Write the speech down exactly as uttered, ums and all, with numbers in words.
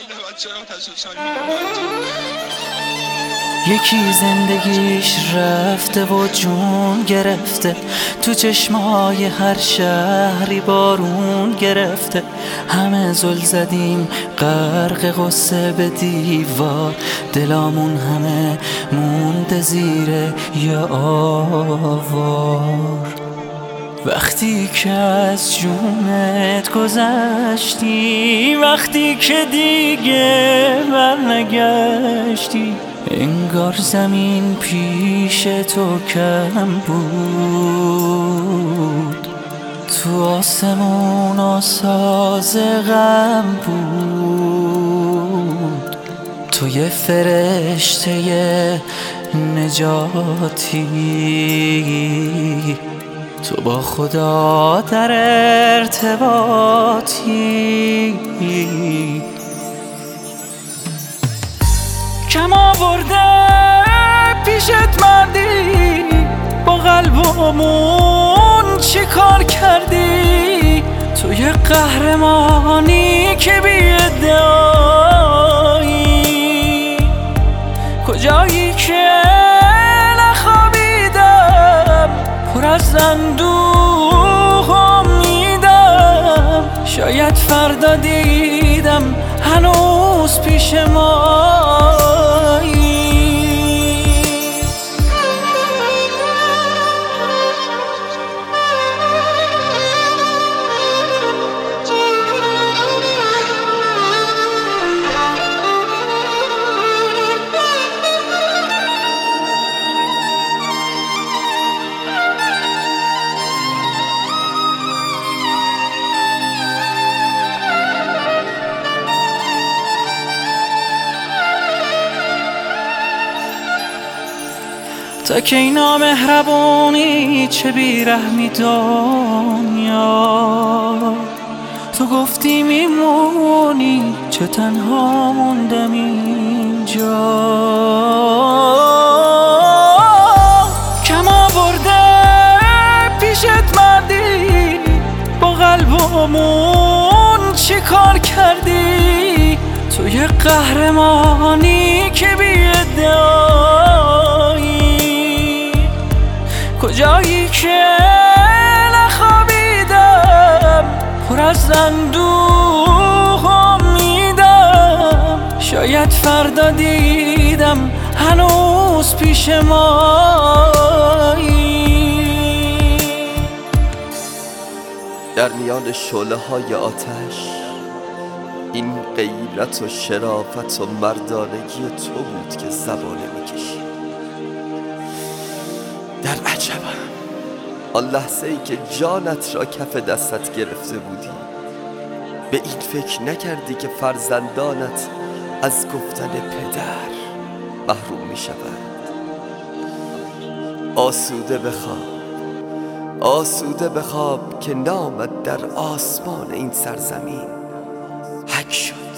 یکی زندگیش رفته و جون گرفته، تو چشمای هر شهری بارون گرفته. همه زل زدیم غرق غصه به دیوار، دلامون همه مونده زیر یه آوار. وقتی که از جونت گذشتی، وقتی که دیگه برنگشتی، انگار زمین پیش تو کم بود، تو آسمون آساز غم بود. تو یه فرشته نجاتی، تو با خدا در ارتباطی. کم آورده پیشت مردی، با قلبمون چی کار کردی؟ تو یه قهرمانی که بی ادعایی، کجایی که نخوابیدم پر از اندوه امیدم، شاید فردا دیدم هنوز پیش مایی. تا که اینا مهربونی چه بیرحمی دنیا، تو گفتی میمونی چه تنها موندم اینجا. کم آورده پیشت مردی، با قلبمون چی کار کردی؟ تو یه قهرمانی که بی ادعایی، کجایی که نخوابیدم پر از اندوه امیدم، شاید فردا دیدم هنوز پیش مایی. در میان شعله های آتش این غیرت و شرافت و مردانگی تو بود که زبانه میکشی. در عجبم آن لحظه ای که جانت را کف دستت گرفته بودی، به این فکر نکردی که فرزندانت از گفتن پدر محروم می شوند. آسوده بخواب، آسوده بخواب که نامت در آسمان این سرزمین حک شد.